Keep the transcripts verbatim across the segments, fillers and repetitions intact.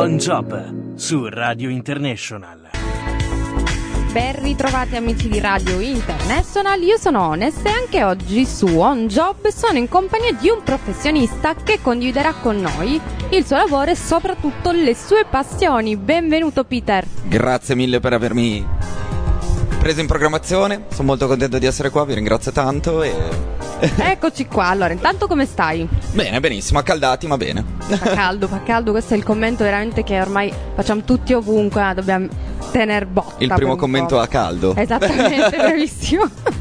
On Job su Radio International. Ben ritrovati amici di Radio International, io sono Honest e anche oggi su On Job sono in compagnia di un professionista che condividerà con noi il suo lavoro e soprattutto le sue passioni. Benvenuto Peter. Grazie mille per avermi preso in programmazione, sono molto contento di essere qua, vi ringrazio tanto e... Eccoci qua, allora intanto come stai? Bene, benissimo, accaldati ma bene. Fa caldo, fa caldo, questo è il commento veramente che ormai facciamo tutti ovunque, eh, dobbiamo tener botta. Il primo commento a caldo. Esattamente, bravissimo.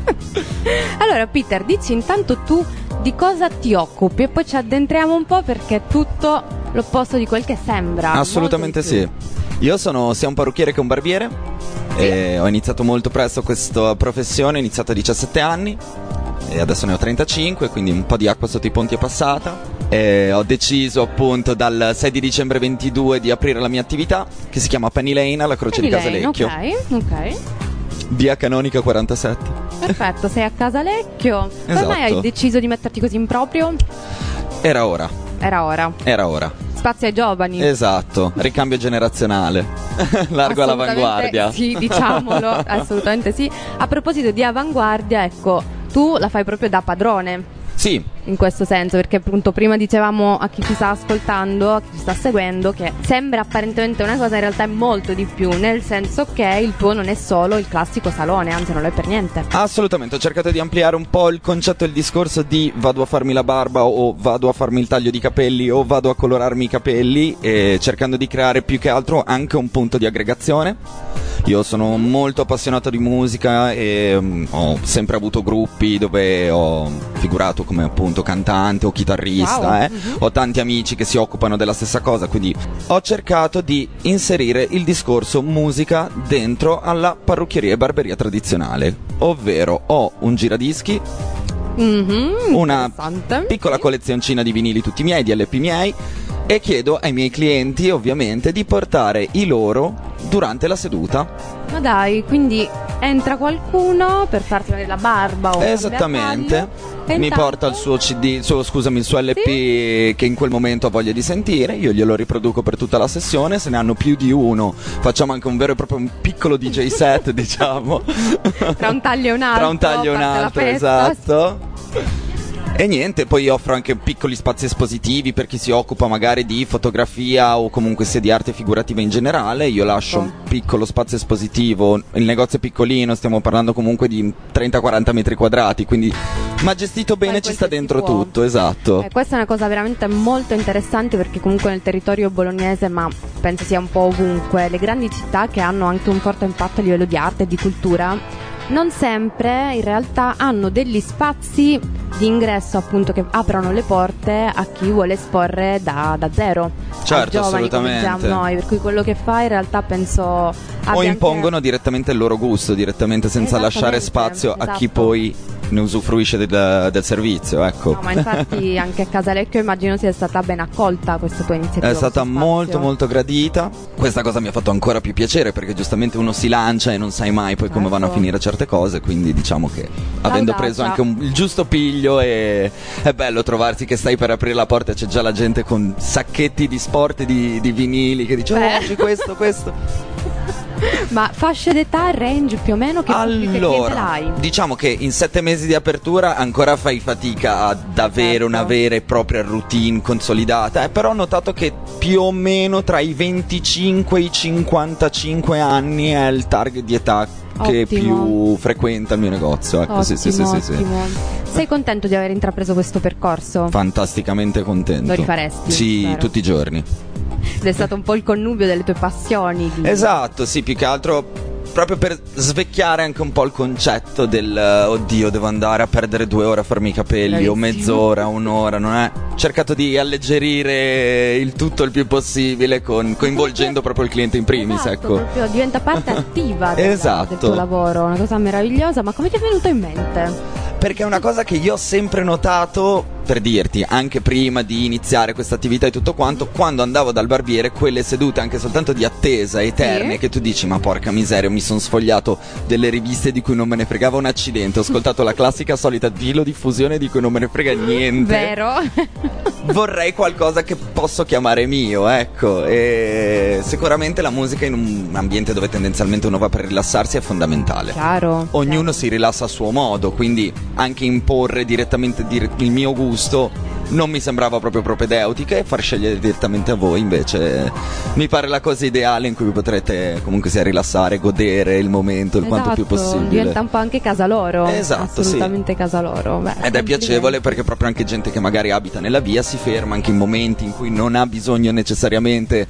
Allora Peter, dici intanto tu di cosa ti occupi e poi ci addentriamo un po' perché è tutto l'opposto di quel che sembra. Assolutamente sì. Io sono sia un parrucchiere che un barbiere, sì. E ho iniziato molto presto questa professione, ho iniziato a diciassette anni e adesso ne ho trentacinque, quindi un po' di acqua sotto i ponti è passata. E ho deciso appunto dal sei di dicembre ventidue di aprire la mia attività che si chiama Penny Lane alla Croce Penny di Casalecchio. Ok, ok. Via Canonica quarantasette. Perfetto, sei a Casalecchio. Come Esatto. mai hai deciso di metterti così in proprio? Era ora. Era ora. Era ora. Spazio ai giovani. Esatto, ricambio generazionale. Largo all'avanguardia. Sì, diciamolo, assolutamente sì. A proposito di avanguardia, ecco, tu la fai proprio da padrone. Sì. In questo senso, perché appunto prima dicevamo a chi ci sta ascoltando, a chi ci sta seguendo, che sembra apparentemente una cosa, in realtà è molto di più, nel senso che il tuo non è solo il classico salone, anzi non lo è per niente. Assolutamente, ho cercato di ampliare un po' il concetto e il discorso di vado a farmi la barba o vado a farmi il taglio di capelli o vado a colorarmi i capelli, e cercando di creare più che altro anche un punto di aggregazione. Io sono molto appassionato di musica e um, ho sempre avuto gruppi dove ho figurato come appunto cantante o chitarrista, wow. eh. Mm-hmm. Ho tanti amici che si occupano della stessa cosa, quindi ho cercato di inserire il discorso musica dentro alla parrucchieria e barberia tradizionale, ovvero ho un giradischi, mm-hmm, una piccola sì. collezioncina di vinili tutti miei, di L P miei, e chiedo ai miei clienti ovviamente di portare i loro durante la seduta. Ma dai, quindi entra qualcuno per farti vedere la barba o esattamente, mi intanto... porta il suo C D, il suo, scusami, il suo L P, sì? Che in quel momento ha voglia di sentire, io glielo riproduco per tutta la sessione. Se ne hanno più di uno facciamo anche un vero e proprio un piccolo D J set, diciamo, tra un taglio e un altro, tra un taglio e un altro, esatto. E niente, poi offro anche piccoli spazi espositivi per chi si occupa magari di fotografia o comunque sia di arte figurativa in generale. Io lascio un piccolo spazio espositivo, il negozio è piccolino, stiamo parlando comunque di trenta quaranta metri quadrati, quindi ma gestito bene, ci sta dentro tutto, esatto. Eh, questa è una cosa veramente molto interessante, perché comunque nel territorio bolognese, ma penso sia un po' ovunque, le grandi città che hanno anche un forte impatto a livello di arte e di cultura non sempre in realtà hanno degli spazi di ingresso appunto che aprono le porte a chi vuole esporre da, da zero, certo, ai giovani, assolutamente, come diciamo noi, per cui quello che fa in realtà penso o impongono anche... direttamente il loro gusto, direttamente, senza lasciare spazio esatto. a chi poi ne usufruisce del, del servizio, ecco. No, ma infatti anche a Casalecchio immagino sia stata ben accolta questa tua iniziativa. È stata molto molto gradita. Questa cosa mi ha fatto ancora più piacere, perché giustamente uno si lancia e non sai mai poi come certo. vanno a finire certe cose, quindi diciamo che avendo L'audacia. preso anche un, il giusto piglio, e, è bello trovarsi che stai per aprire la porta e c'è già la gente con sacchetti di sport e di, di vinili che dice oh, oggi questo, questo. Ma fasce d'età, range più o meno, che allora, hai? Diciamo che in sette mesi di apertura ancora fai fatica ad avere certo. una vera e propria routine consolidata, eh, però ho notato che più o meno tra i venticinque e i cinquantacinque anni è il target di età che ottimo. più frequenta il mio negozio, ecco. Ottimo, sì, sì, sì, sì, sì. Sei contento di aver intrapreso questo percorso? Fantasticamente contento. Lo rifaresti? Sì, spero. tutti i giorni. Ed è stato un po' il connubio delle tue passioni di... Esatto, sì, più che altro proprio per svecchiare anche un po' il concetto del oddio, devo andare a perdere due ore a farmi i capelli, o mezz'ora, un'ora, non è? Ho cercato di alleggerire il tutto il più possibile, con, coinvolgendo proprio il cliente in primis, esatto, ecco. Proprio diventa parte attiva del, esatto. del tuo lavoro, una cosa meravigliosa. Ma come ti è venuto in mente? Perché è una cosa che io ho sempre notato, per dirti, anche prima di iniziare questa attività e tutto quanto, quando andavo dal barbiere, quelle sedute anche soltanto di attesa eterne, sì. Che tu dici ma porca miseria, mi sono sfogliato delle riviste di cui non me ne fregava un accidente, ho ascoltato la classica solita filodiffusione di cui non me ne frega niente. Vero? vorrei qualcosa che posso chiamare mio, ecco. E sicuramente la musica in un ambiente dove tendenzialmente uno va per rilassarsi è fondamentale. Chiaro. Ognuno chiaro. si rilassa a suo modo, quindi anche imporre direttamente dire- il mio gusto non mi sembrava proprio propedeutico, e far scegliere direttamente a voi invece mi pare la cosa ideale in cui vi potrete comunque sia rilassare, godere il momento il Esatto, quanto più possibile. diventa un po' anche casa loro. Esatto, assolutamente sì. casa loro. Beh, Ed è complimenti. piacevole perché proprio anche gente che magari abita nella via si ferma anche in momenti in cui non ha bisogno necessariamente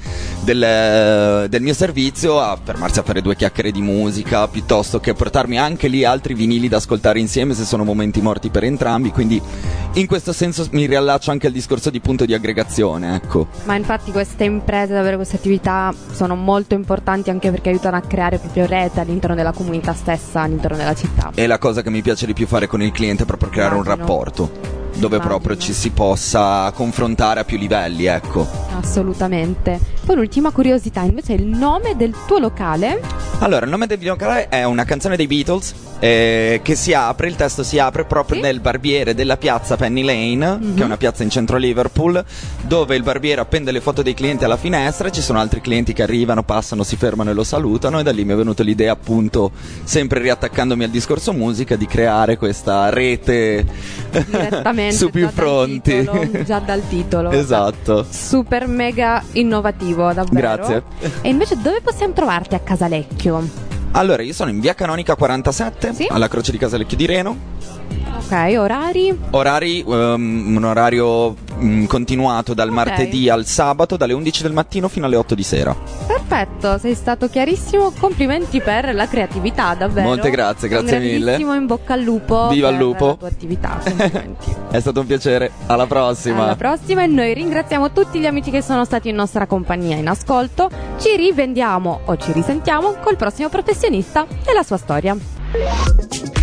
del, del mio servizio a fermarsi a fare due chiacchiere di musica, piuttosto che portarmi anche lì altri vinili da ascoltare insieme se sono momenti morti per entrambi. Quindi in questo senso mi riallaccio anche al discorso di punto di aggregazione, ecco. Ma infatti queste imprese, davvero queste attività sono molto importanti anche perché aiutano a creare proprio rete all'interno della comunità stessa, all'interno della città. E la cosa che mi piace di più fare con il cliente è proprio creare Immagino. un rapporto dove Immagino. proprio ci si possa confrontare a più livelli, ecco. Assolutamente. Poi un'ultima curiosità, invece il nome del tuo locale? Allora, il nome del videolocale è una canzone dei Beatles eh, che si apre, il testo si apre proprio Sì? nel barbiere della piazza Penny Lane, Mhm. che è una piazza in centro a Liverpool, dove il barbiere appende le foto dei clienti alla finestra, ci sono altri clienti che arrivano, passano, si fermano e lo salutano, e da lì mi è venuta l'idea, appunto, sempre riattaccandomi al discorso musica, di creare questa rete Direttamente su più già dal fronti. titolo, già dal titolo. Esatto. Super mega innovativo, davvero. Grazie. E invece dove possiamo trovarti a Casalecchio? Allora, io sono in via Canonica quarantasette, Sì. alla Croce di Casalecchio di Reno. Ok, orari? Orari, um, un orario mm, continuato dal Ok. martedì al sabato, dalle undici del mattino fino alle otto di sera. Perfetto, sei stato chiarissimo. Complimenti per la creatività, davvero. Molte grazie, grazie Un mille. grandissimo in bocca al lupo. Viva per il lupo. la tua attività. Complimenti. È stato un piacere, alla prossima. Alla prossima, e noi ringraziamo tutti gli amici che sono stati in nostra compagnia in ascolto. Ci rivendiamo o ci risentiamo col prossimo professionista e la sua storia.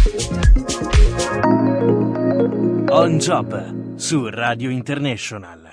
On Job su Radio International.